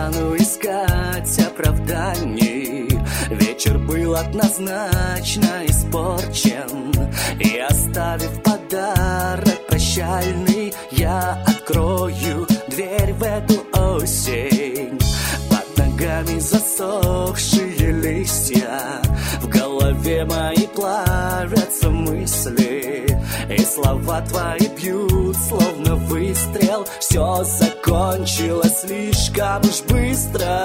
стану искать оправданий. Вечер был однозначно испорчен, и оставив подарок прощальный, я открою дверь в эту осень. Под ногами засохшие листья, в голове мои плавятся мысли, и слова твои бьют, словно выстрел. Все закончилось слишком уж быстро.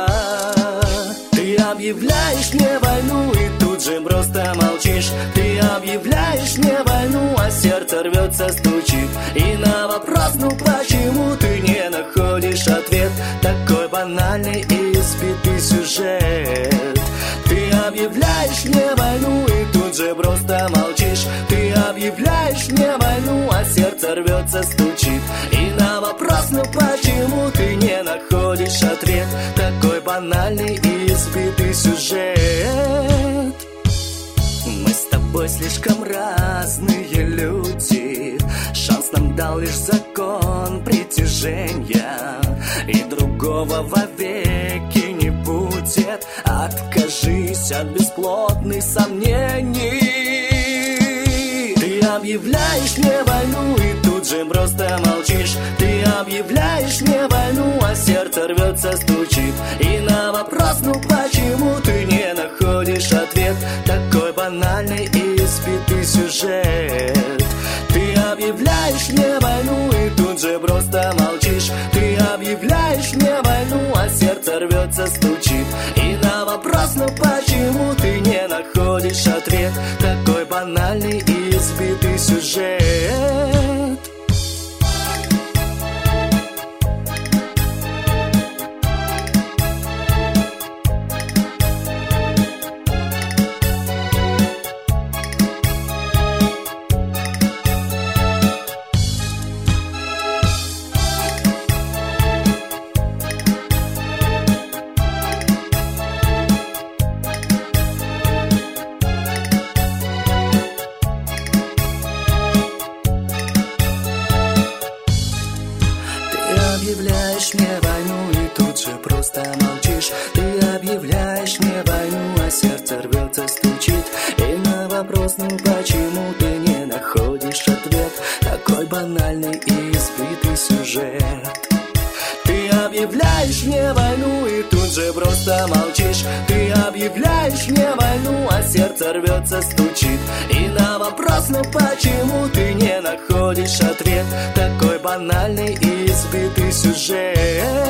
Ты объявляешь мне войну и тут же просто молчишь. Ты объявляешь мне войну, а сердце рвется, стучит. И на вопрос, ну почему ты не находишь ответ, такой банальный и избитый сюжет. Ты объявляешь мне войну и тут же просто молчишь. Ты объявляешь мне войну, а сердце рвется, стучит. И на вопрос, ну почему ты не находишь ответ, такой банальный и избитый сюжет. Мы с тобой слишком разные люди, шанс нам дал лишь закон притяжения, и другого вовеки не будет. Откажись от бесплодных сомнений. Ты объявляешь мне войну и тут же просто молчишь. Ты объявляешь мне войну, а сердце рвется, стучит. И на вопрос, ну почему ты не находишь ответ, такой банальный и избитый сюжет. Ты объявляешь мне войну и тут же просто молчишь. Ты объявляешь мне войну, а сердце рвется, стучит. И на вопрос, ну почему ты не находишь ответ, такой банальный и избитый сюжет. Ты объявляешь мне войну и тут же просто молчишь. Ты объявляешь мне войну, а сердце рвется, стучит. И на вопрос, ну почему ты не находишь ответ, такой банальный и избитый сюжет. Ты объявляешь мне войну и тут же просто молчишь. Ты объявляешь мне войну, а сердце рвется, стучит. И на вопрос, ну почему ты не находишь ответ, такой банальный и избитый сюжет.